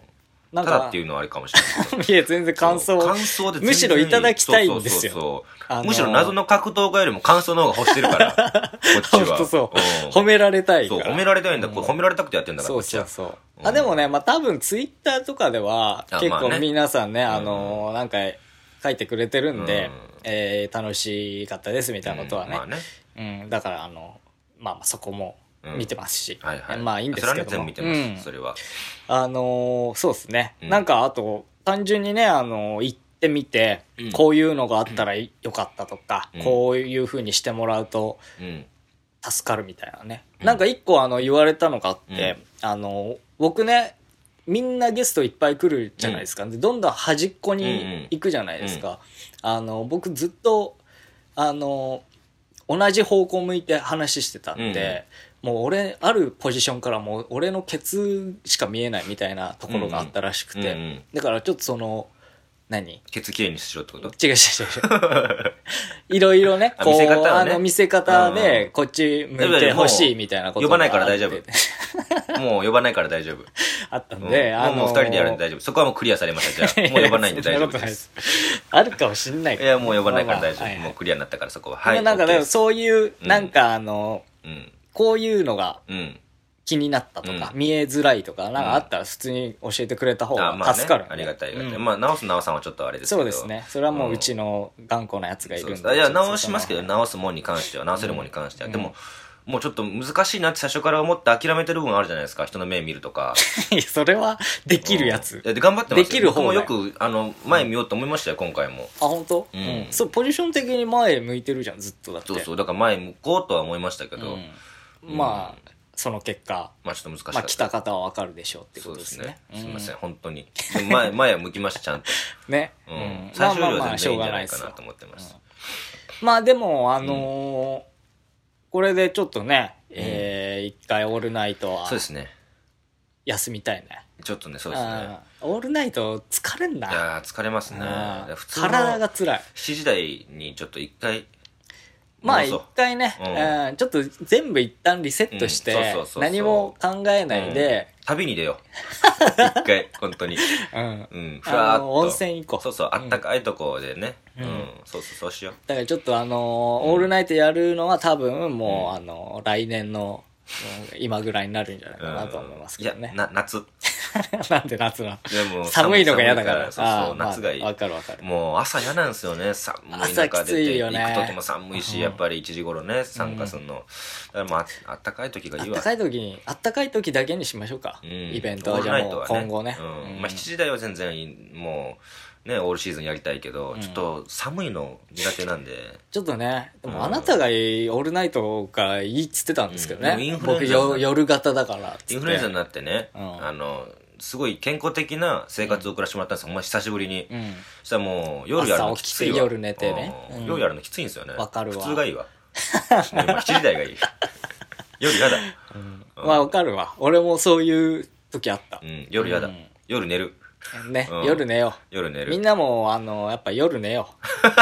なんかただっていうのはあれかもしれないいや全然感想感想で全然むしろいただきたいんですよ。 そうそうそう、 あのー、 むしろ謎の格闘家よりも感想の方が欲してるからこっちは本当そう、うん、褒められたいから。 そう褒められたいんだ、うん、これ褒められたくてやってんだからそうそうそう、うん、あでもね、まあ多分ツイッターとかでは結構皆さんね、あ、ねあのー、なんか書いてくれてるんで、うん、えー、楽しかったですみたいなことはね、うん、まあね、うん、だからあのまあまあそこも見てますし、うんはいはい、まあいいんですけども、 それは、ね、全部見てます、うん、それはあのー、そうですね、うん、なんかあと単純にね、あのー、行ってみて、うん、こういうのがあったらよかったとか、うん、こういう風にしてもらうと助かるみたいなね、うん、なんか一個あの言われたのがあって、うん、あのー、僕ねみんなゲストいっぱい来るじゃないですか、うん、でどんどん端っこに行くじゃないですか、うんうん、あの僕ずっとあの同じ方向向いて話してたんで、うん、もう俺あるポジションからもう俺のケツしか見えないみたいなところがあったらしくて、うんうん、だからちょっとその何ケツきれいにしろってこと？ 違う違う違ういろいろねこう あ, 見せ方、ね、あの見せ方でこっち向いてほしいみたいなことが呼ばないから大丈夫もう呼ばないから大丈夫あったんで、うん、 あのー、もう二人でやるんで大丈夫。そこはもうクリアされました。じゃあもう呼ばないんで大丈夫ですあるかもしんないから、いやもう呼ばないから大丈夫、まあまあはいはい、もうクリアになったからそこははい。 なんかねそういうなんかあの、うん、こういうのが、うん気になったとか、うん、見えづらいとかなんかあったら普通に教えてくれた方が助かる、ね、 あ, まあね、ありがたいありがたい、うん、まあ直す直さんはちょっとあれですけど、 そうですね、それはもううちの頑固なやつがいるんで、 そうそう、いや直しますけど直すもんに関しては直せるもんに関しては、うん、でももうちょっと難しいなって最初から思って諦めてる部分あるじゃないですか、人の目見るとかそれはできるやつ、 うん、で頑張ってますよ。 できる方僕もよくあの前見ようと思いましたよ今回も。 あ本当？うん、うん、そうポジション的に前向いてるじゃんずっと。だってそうそうだから前向こうとは思いましたけど、 うん、まあその結果、 まあちょっと難しかった。 まあ来た方は分かるでしょうってことですね。そうですね。すみません、うん、本当に。でも前、前は向きました、ちゃんと。 ね。 うん。最初よりは全然いいんじゃないかなと思ってます。 まあでも、あのー、これでちょっとね、えー、一回オールナイトは。 そうですね。 休みたいね。 ちょっとね、そうですね。 オールナイト疲れんな。 いや疲れますね。 普通体が辛い。 しちじ台にちょっと一回、 まあ一回ね、うん、ちょっと全部一旦リセットして何も考えないで、 うん、旅に出よう一回本当に、うん、うん、ふわーっと温泉行こう。 そうそうあったかいとこでね、うん、うん、そうそうそうしよう。 だからちょっとあのー、オールナイトやるのは多分もう、うん、あのー、来年の今ぐらいになるんじゃないかなと思いますけどね。 いやな夏なんで夏なの？ でも寒いのが嫌だから。 そうそう夏がいい。 わかるわかる。 もう朝嫌なんですよね。寒い中出て行く時も寒いし、やっぱりいちじ頃ね参加するの。だからもうあったかい時がいいわ。 あったかい時にあったかい時だけにしましょうか。イベントはじゃあもう今後ね。 まあしちじ台は全然もうねオールシーズンやりたいけど、ちょっと寒いの苦手なんで。 ちょっとね、でもあなたがオールナイトがいいっつってたんですけどね。僕夜型だから。 インフルエンザになってね、あの。すごい健康的な生活を送らせてもらったんですよ、うん、まあ、久しぶりに、うん、そしたらもう夜やるのきついわ。 朝起きて夜寝てね、 うん、夜やるのきついんですよね。 わかるわ。 普通がいいわ今しちじ台がいい夜やだ、 うんうん、まあわかるわ。俺もそういう時あった、 うん、夜やだ、うん、夜寝るね、うん、夜寝よう。 夜寝る。みんなもあのやっぱ夜寝よ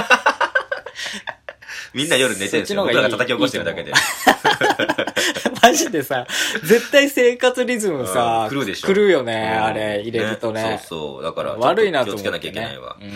うみんな夜寝てるんですよ。僕らが叩き起こしてるだけでマジでさ、絶対生活リズムさ、 狂うでしょ。 狂うよね、あれ入れるとね。 ねそうそう。だから、 悪いなと思って、ね、 気をつけなきゃいけないわ。うん。うん。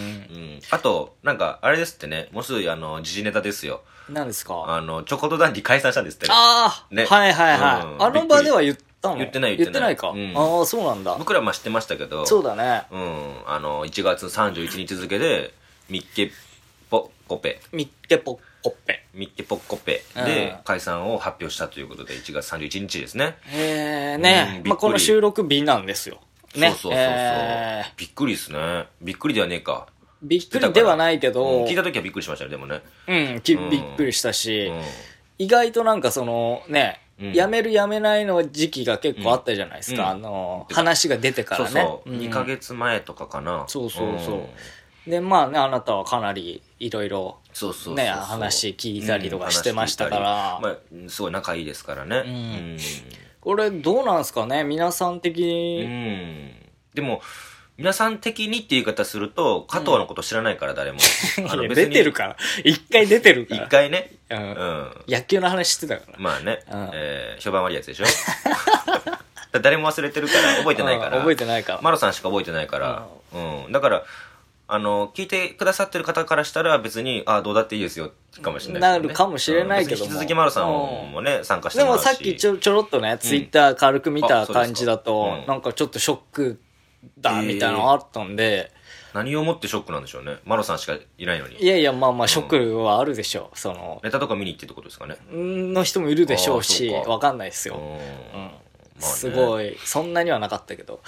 あと、なんか、あれですってね、もうすぐ、あの、時事ネタですよ。 何ですか？ あの、チョコとダンディ解散したんですって。 ああ、ね。はいはいはい。うん、あの場では言ったの？ 言ってない言ってない。言ってないか。うん、ああ、そうなんだ。 僕らは知ってましたけど。 そうだね。 うん。あの、いちがつさんじゅういちにち付で、ミッケポコペ。 ミッケポコペ。 ミッケポコペで解散を発表したということで、いちがつさんじゅういちにちですね。 へえ、ね、うん、まあ、この収録日なんですよ。ね。 そうそうそうそう、えー。びっくりですね。びっくりではねえか。 びっくりではないけど、 うん、聞いた時はびっくりしましたね、でもね。 うん、きうん、びっくりしたし、うん、意外となんかそのね、うん、辞める辞めないの時期が結構あったじゃないですか、うん、あの話が出てからね。 そうそう、うん、にかげつまえとかかな。 そうそうそう、うん、でまあね、あなたはかなりいろいろね話聞いたりとかしてましたから、 うん、まあ、すごい仲いいですからね、うんうん、 これどうなんですかね皆さん的に。 うん、でも皆さん的にっていう言い方すると加藤のこと知らないから、誰もあの別に出てるから一回出てるから一回ね、 うんうん、野球の話してたから。 まあね、うん、えー、評判悪いやつでしょ誰も忘れてるから覚えてないから覚えてないからマロさんしか覚えてないから、うん、だからあの聞いてくださってる方からしたら別にあどうだっていいですよかもしれないですよね。 なるかもしれないけども、 うん、引き続きマロさんもね、うん、参加してもらうし。 でもさっきちょちょろっとね、うん、ツイッター軽く見た感じだと、うん、なんかちょっとショックだみたいなのあったんで、 えー、何をもってショックなんでしょうね。マロさんしかいないのに。 いやいや、まあまあショックはあるでしょう、そのネタとか見に行ってってことですかね。 の人もいるでしょうし、わかんないですよ。うん、まあね、すごいそんなにはなかったけど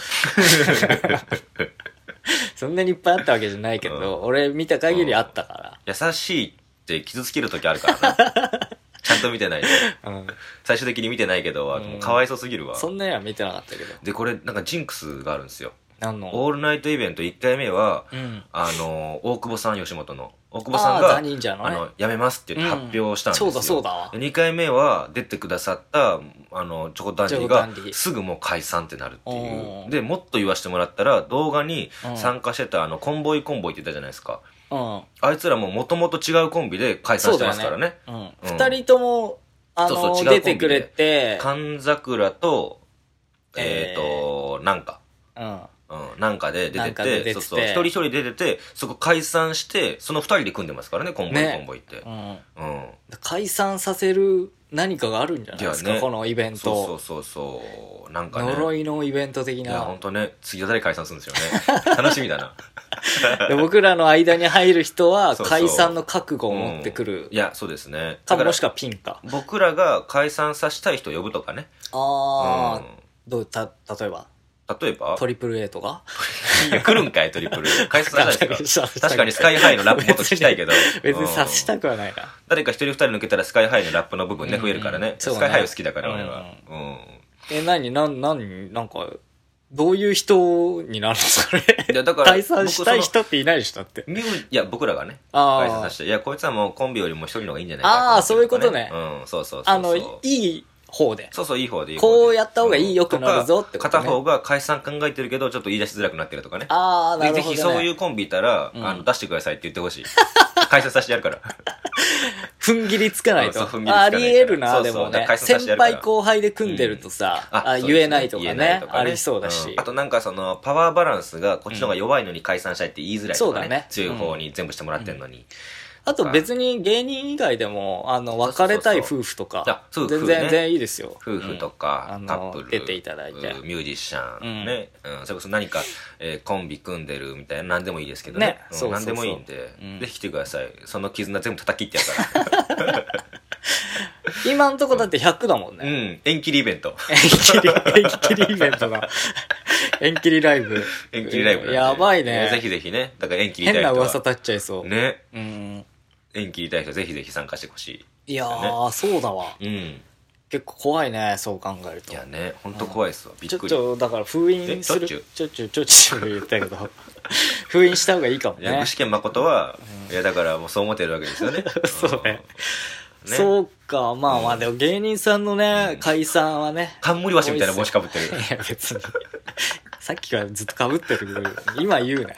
そんなにいっぱいあったわけじゃないけど、うん、俺見た限りあったから、 うん、優しいって傷つける時あるからなちゃんと見てないと、うん、最終的に見てないけど、うん、かわいそうすぎるわ。 そんなには見てなかったけど。 でこれなんかジンクスがあるんですよ。 何のオールナイトイベントいっかいめは、うん、あの大久保さん吉本の大久保さんがあ、ね、あの辞めますって言って発表したんですよ、うん、 そうだそうだわ。 にかいめは出てくださったあのチョコダンディがすぐもう解散ってなるっていう。でもっと言わせてもらったら動画に参加してたあのコンボイコンボイって言ったじゃないですか、うん、あいつらももともと違うコンビで解散してますからね。 ふた、ねうんうん、人ともあのそうそう出てくれて神桜とえっ、ー、となんかうんうん、なんかで出てて、ててそうそう一人一人出てて、そこ解散してその二人で組んでますからね、コンボイコンボイって、ね、うん、うん、 解散させる何かがあるんじゃないですか、ね、このイベント。 そうそうそうそうなんかね呪いのイベント的な。 いや本当ね、次は誰解散するんですよね楽しみだなで僕らの間に入る人は解散の覚悟を持ってくる。 そうそう、うん、いやそうですね。 かもしくはピンか僕らが解散させたい人を呼ぶとかね。 ああ、うん、どうた例えば例えばトリプル A とかいや来るんかいトリプル A 解散させないですか確かにスカイハイのラップもっと聞きたいけど別に察したくはないな、うん、 誰か一人二人抜けたらスカイハイのラップの部分ね、うん、増えるからね、スカイハイを好きだから俺は、うんうん、 え何何何なんかどういう人になるんですかねいやだから解散したい人っていないでしょだって。 いや僕らがね解散させて、いやこいつはもうコンビよりも一人の方がいいんじゃないかって、ね、 ああそういうことね。 うんそうそうそうそう、 あのいい方で。 そうそういい方でいい方でこうやった方がいいよくなるぞってこと、ね、 片方が解散考えてるけどちょっと言い出しづらくなってるとかね。 ああなるほど、ね、 ぜひそういうコンビいたら、うん、あの出してくださいって言ってほしい解散させてやるから踏ん切りつかないと。ありえるな。でもね先輩後輩で組んでるとさ、うん、あ言えないとか ね, ね, とかねありそうだし、うん、 あとなんかそのパワーバランスがこっちの方が弱いのに解散したいって言いづらいとかね、うん、ね強い方に全部してもらってんのに、うん、 あと別に芸人以外でもあの別れたい夫婦とか全然全然いいですよ。 夫婦とか、うん、カップル出ていただいてミュージシャン、うんねうん、それこそ何か、えー、コンビ組んでるみたいな何でもいいですけどね、ねうん、そうそうそう何でもいいんで、うん、ぜひ来てください。その絆全部叩きってやから今んとこだってひゃくだもんね、 うん、縁切りイベント縁切り縁切りイベントだ縁切りライブ縁切りライブやばいね。 ぜひぜひねだから縁切りたい人は変な噂立っちゃいそうね、うん縁切りたい人ぜひぜひ参加してほしい、ね、 いやーそうだわ、うん、結構怖いねそう考えると。 いやねほんと怖いっすわ、びっくり。 ちょっとだから封印するちょちょちょちょちょ言ったけど封印した方がいいかもね。 いや具志堅誠は、うん、いやだからもうそう思ってるわけですよねそうねね、そうかまあまあでも芸人さんのね、うん、解散はね冠橋みたいな帽子かぶってる。いや別にさっきからずっとかぶってる今言うね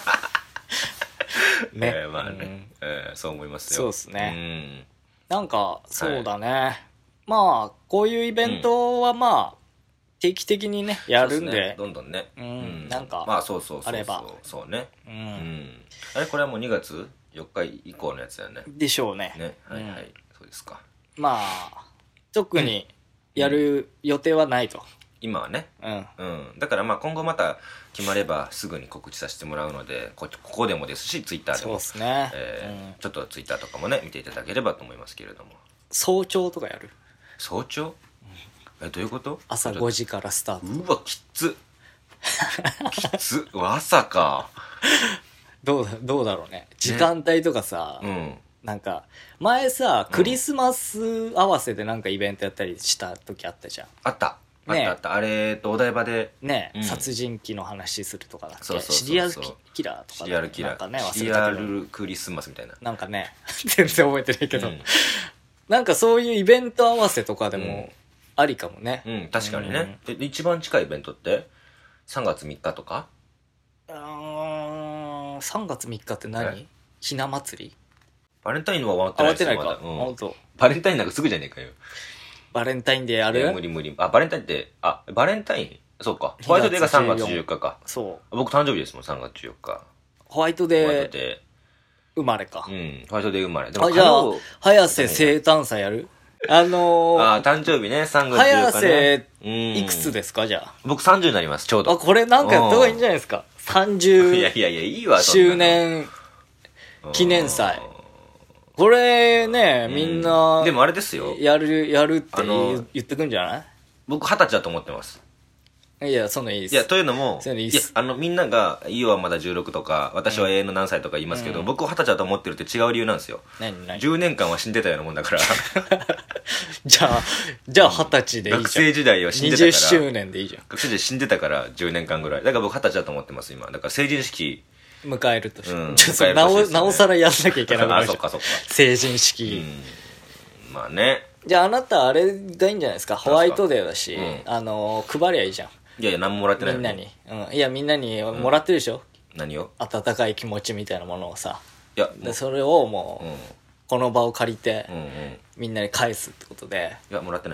ね、 えー、まあね、うんえー、そう思いますよ。 そうですね、うん、なんかそうだね、はい、まあこういうイベントはまあ、うん、定期的にねやるん で, で、 ね、どんどんね、 うんうん、なんかまあそうそうそうそうあればそうね、うんうん、あれこれはもうにがつよっか以降のやつだよね。 でしょうね。 ねはいはい、うん、そうですか。 まあ特にやる予定はないと、 今はね、 うんうん、だからまあ今後また決まればすぐに告知させてもらうので こ, ここでもですしツイッターでもそうですね、 えーうん、ちょっとツイッターとかもね見ていただければと思いますけれども。 早朝とかやる？ 早朝、うん、えどういうこと？ 朝ごじからスタート。うわきつきつ朝かどうどうだろうね時間帯とかさ、ねうん、なんか前さクリスマス合わせでなんかイベントやったりした時あったじゃん。 あったあったあった、ね、あれとお台場でね、うん、殺人鬼の話するとかだっけ。そうそうそうそうシリアルキラーとかシリアルキラーなんかね忘れたけどシリアルクリスマスみたいななんかね全然覚えてないけど、うん、なんかそういうイベント合わせとかでもありかもね。 うん、うん、確かにね、うん、一番近いイベントってさんがつみっかとか。 うーんさんがつみっかって何？ひな祭り？ バレンタインは終わってないですよ。 終わってないか、うん、 バレンタインなんかすぐじゃねえかよ。 バレンタインデーやる？ 無理無理。あ、バレンタインって、あ、バレンタインそうか。ホワイトデーがさんがつじゅうよっかか。 そう。 僕誕生日ですもん、さんがつじゅうよっか。 ホワイトデー。ホワイトデー。生まれか。 うん。ホワイトデー生まれ。 でも、じゃあ、早瀬生誕祭やる？あのー、 あ、誕生日ね、さんがつじゅうよっかね。 早瀬、いくつですか、じゃあ。 僕さんじゅうになります、ちょうど。 あ、これなんかやった方がいいんじゃないですか。さんじゅう。 いやいやいや、いいわ、 周年記念祭。これね、みんな、 でもあれですよ。 やる、やるって言ってくんじゃない？ 僕二十歳だと思ってます。 いや、そのいいです。 いや、というのも、 いいいや、 あの、みんなが、いいはまだじゅうろくとか、私は永遠の何歳とか言いますけど、うん、僕は二十歳だと思ってるって違う理由なんですよ。 何何？ じゅうねんかんは死んでたようなもんだから。 じゃあ、じゃあ二十歳でいいじゃん。 学生時代は死んでたから。 にじゅっしゅうねんでいいじゃん。 学生時代死んでたからじゅうねんかんぐらい。だから僕二十歳だと思ってます、今。だから成人式。 迎えるとして。 うん、 ちょっとなお、なおさらやんなきゃいけなくなるじゃん。 あ、そっかそっか。 成人式。 うん。まあね。 じゃああなたあれがいいんじゃないですか。ホワイトデーだし、うん、あの、配りゃいいじゃん。 いやいや、何ももらってないみんなに。うん。いや、みんなにもらってるでしょ、 うん、何を？ 温かい気持ちみたいなものをさ。 いや、 でそれをもう、うん、この場を借りて、 うんうん、 みんなに返すってことで。 いや、もらってない。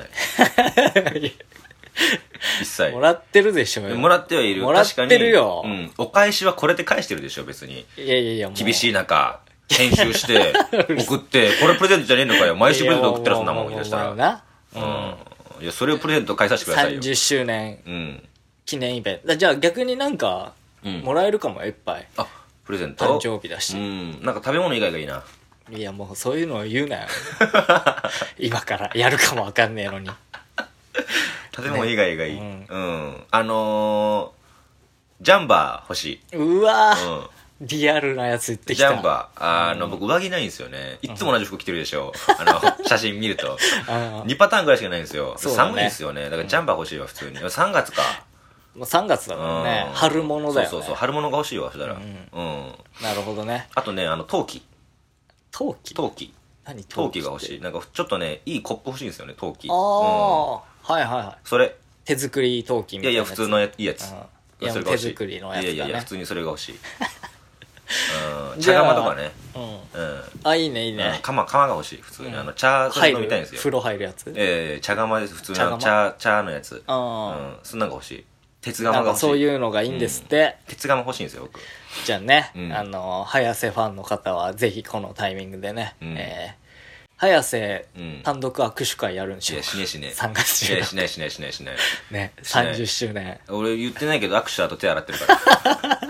一切。 もらってるでしょ。 もらってはいる。 もらってるよ。 うん。お返しはこれで返してるでしょ、別に。 いやいやいや、もう。 厳しい中、編集して、送って、これプレゼントじゃねえのかよ。毎週プレゼント送ったらそんなもん言い出したら。 な。 うん。いや、それをプレゼント返させてくださいよ。 さんじゅっしゅうねん。 うん。 記念イベント。じゃあ逆になんか、もらえるかもよ、いっぱい。 あ、プレゼント？ 誕生日だし。 うん。なんか食べ物以外がいいな。 いや、もうそういうのを言うなよ。今からやるかもわかんねえのに。 食べ物以外がいい。うん。あのー、ジャンバー欲しい。 うわー。リアルなやつ言ってきた。 ジャンバー。あの、僕上着ないんですよね。いつも同じ服着てるでしょ。あの、写真見ると。にパターンぐらいしかないんですよ。寒いんですよね。だからジャンバー欲しいわ、普通に。さんがつか。 もうさんがつだもんね。春物だよね。 そうそうそう。春物が欲しいわ、そしたら。うん。 なるほどね。 あとね、あの、陶器。 陶器？ 陶器。 何陶器が欲しい。なんかちょっとね、いいコップ欲しいんですよね、陶器。 ああ。はいはいはい。 それ。 手作り陶器みたいな。 いやいや、普通のいいやつ。 いや、手作りのやつだね。 いやいやいや、普通にそれが欲しい。うん。茶釜とかね。 うん。あ、いいねいいね。 釜、釜が欲しい、普通に。あの、茶、それ飲みたいんですよ。 風呂入るやつ？ ええ、茶釜です、普通の茶、茶のやつ。うん。そんなのが欲しい。鉄釜が欲しい。 そういうのがいいんですって。 鉄釜欲しいんですよ、僕。 じゃあね、あの、早瀬ファンの方はぜひこのタイミングでね、えー、早瀬単独握手会やるんでしょ。 いや、しねえしねえ。 さんがつじゅうよっか。 しないしないしないしない。 ね、さんじゅっしゅうねん。俺言ってないけど握手した後手洗ってるから。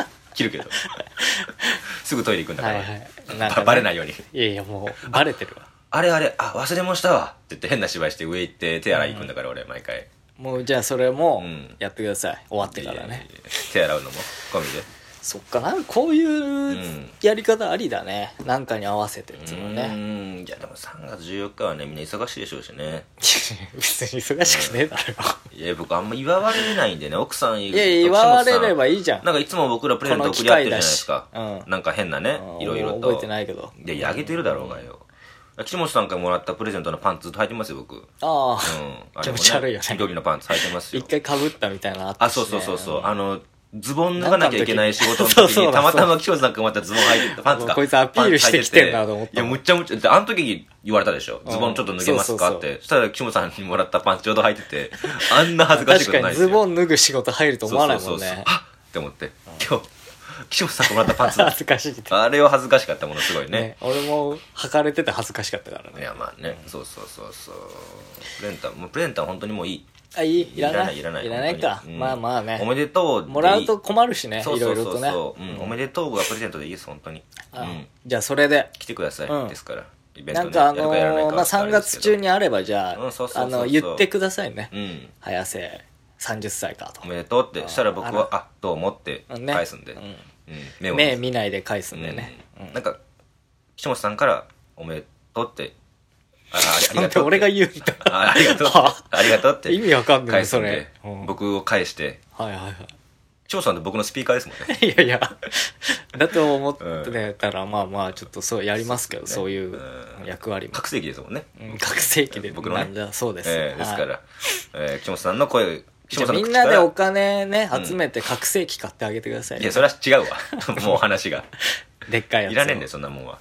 切るけど。すぐトイレ行くんだから。はいはい。バレないように。 いやいや、もう、バレてるわ。 あれあれ、あ、忘れもしたわって言って変な芝居して上行って手洗い行くんだから俺、毎回。 もうじゃあそれもやってください、終わってからね。 手洗うのも込みで。 そっか、なんかこういうやり方ありだね、なんかに合わせてっていうのね。うん、 いやでもさんがつじゅうよっかはね、みんな忙しいでしょうしね。 別に忙しくねえだろ。 いや僕あんま祝われないんでね、奥さんいや祝われればいいじゃん。 なんかいつも僕らプレゼント送り合ってるじゃないですか。なんか変なね、いろいろと覚えてないけど。 いやいや、あげてるだろうがよ。岸本さんからもらったプレゼントのパンツずっと履いてますよ、僕。 ああ。気持ち悪いよね。 緑のパンツ履いてますよ。 一回被ったみたいなのあったし。 あ、そうそうそうそう。あの、ズボン脱がなきゃいけない仕事の時に、たまたま岸本さんからもらったズボン履いてたパンツか。 こいつアピールしてきてんなと思った。 いや、むっちゃむっちゃ、あの時言われたでしょ。ズボンちょっと脱げますかって。そしたら岸本さんにもらったパンツちょうど履いてて、あんな恥ずかしいことないですよ。 確かにズボン脱ぐ仕事入ると思わないもんね。 あっって思って。今日。岸本さんがもらったパンツ恥ずかしい。 あれは恥ずかしかったものすごいね。ね、 俺も履かれてて恥ずかしかったからね。 いやまあね、うん、そうそうそうそう。プレゼンター、もうプレゼンター本当にもういい。 あ、いい、いらない。いらない。いらないか。うん、まあまあね。 おめでとう。 もらうと困るしね、いろいろとね。 そう、うん。おめでとうがプレゼントでいいです、本当に。 うん。じゃあそれで。 来てください。うん、ですから。イベントね。なんかあのー、まあさんがつ中にあればじゃあ、あの、言ってくださいね。うん。早瀬さんじゅっさいかと。 おめでとうって。したら僕は、あ、どうもって返すんで。 うん、目見ないで返すんでね、 うんうん、なんか岸本さんからおめでとうってあありがとうって俺が言うんだあありがとうありがとうって意味わかんないそれ、 うん、僕を返してはいはいはい岸本さんって僕のスピーカーですもんねいやいやだと思ってたら、うん、まあまあちょっとそうやりますけどそう、ね,、いう役割も拡声器ですもんね、 うん、拡声器で僕のねそうです、 えー、ですから、はいえー、岸本さんの声じゃみんなでお金ね集めて拡声器買ってあげてください、ねうん、いやそれは違うわもう話がでっかいやついらねえんだよそんなもんは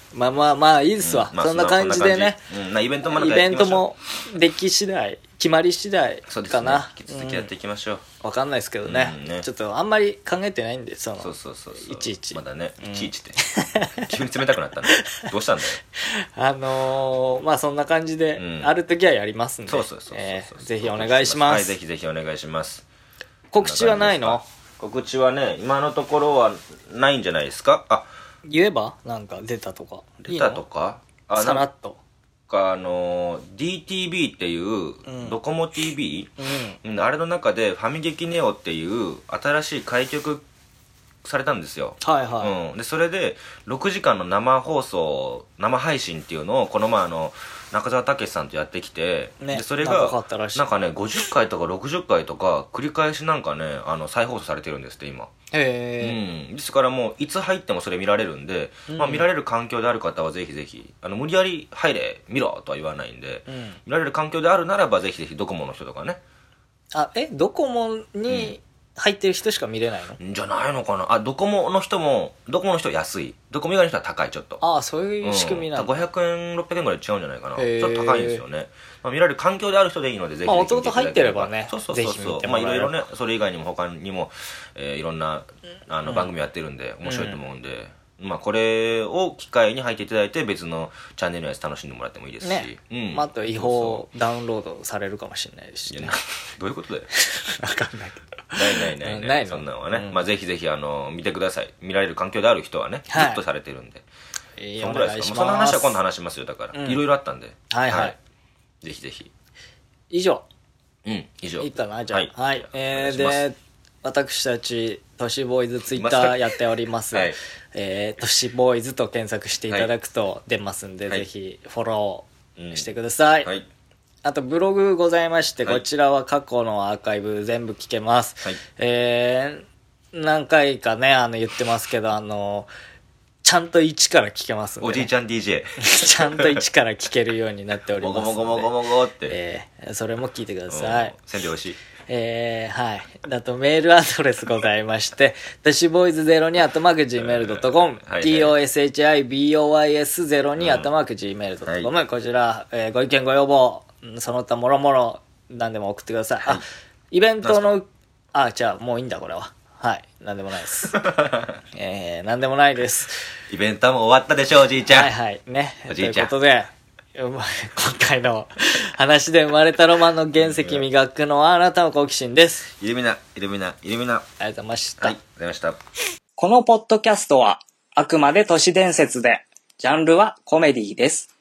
まあまあまあいいですわ、うんまあ、そんな感じでね、 うんまあ、イベントもイベントもでき次第決まり次第かな、 そうですね、引き続きやっていきましょう、 うん、分かんないですけど ね,、うん、ねちょっとあんまり考えてないんでそのそうそうそうそういちいちまだね、うん、いちいちって急に冷たくなったんだどうしたんだよあのー、まあそんな感じで、うん、ある時はやりますんで、 そうそうそうそう、 えー、ぜひお願いします。 はい、ぜひぜひお願いします。 告知はないの？ 告知はね今のところはないんじゃないですか。あ、 言えばなんか出たとか出たとかいいさらっとあの ディーティービー っていう、うん、ドコモ ティービー、うん、あれの中でファミ劇ネオっていう新しい開局されたんですよ。 はいはい、 うん、でそれでろくじかんの生放送生配信っていうのをこの前あの中澤武さんとやってきて、ね、でそれがなんかねごじゅっかいとかろくじゅっかいとか繰り返しなんかねあの再放送されてるんですって今。 へえ、うん、ですからもういつ入ってもそれ見られるんで、うんまあ、見られる環境である方はぜひぜひあの無理やり入れ見ろとは言わないんで、うん、見られる環境であるならばぜひぜひドコモの人とかね。 あえドコモに入ってる人しか見れないの？ じゃないのかな。あドコモの人もドコモの人は安い、ドコモ以外の人は高いちょっと。 ああそういう仕組みなんだ、 うん、ごひゃくえんろっぴゃくえんぐらい違うんじゃないかな。ちょっと高いんですよね。まあ、見られる環境である人でいいのでぜひぜひまあ弟入ってればねそうそうそうそうまあいろいろねそれ以外にも他にも、えー、いろんなあの番組やってるんで面白いと思うんで、うん、まあこれを機会に入っていただいて別のチャンネルのやつ楽しんでもらってもいいですし、 ねうんまあ、あと違法ダウンロードされるかもしれないですし、ね、 いやどういうことだよ分かんないけどないないないない、ないそんなのはね、うんまあ、ぜひぜひあの見てください。見られる環境である人はね、はい、ずっとされてるんで、 えー、 そのぐらいですか。その話は今度話しますよ。だから、うん、いろいろあったんではいはい、はい、 ぜひぜひ以上うん以上いいかなじゃあはい、はい、えー、で私たち都市ボーイズツイッターやっております、はいえー、都市ボーイズと検索していただくと出ますんで、はい、ぜひフォローしてください、うんはいあとブログございまして、はい、こちらは過去のアーカイブ全部聞けます。はい、えー、何回かね、あの言ってますけど、あの、ちゃんと一から聞けますんで、ね。 おじいちゃん ディージェー。 ちゃんと一から聞けるようになっておりますので。 もごもごもごもごって。 えー、それも聞いてください。 せんべい美味しい。 えー、はい。だとメールアドレスございまして、都市ボーイズゼロにアットマーク ジーメールドットコム、トシボーイズゼロにアットマーク ジーメールドットコム、こちら、えー、ご意見ご要望、その他もろもろ何でも送ってください、はい、あイベントのあじゃあもういいんだこれははい何でもないですえー、何でもないです。 イベントも終わったでしょおじいちゃん。 はいはいねおじいちゃんということで今回の話で生まれたロマンの原石磨くのはあなたの好奇心です。 イルミナイルミナイルミナありがとうございました。 はいありがとうございました。 このポッドキャストはあくまで都市伝説でジャンルはコメディです。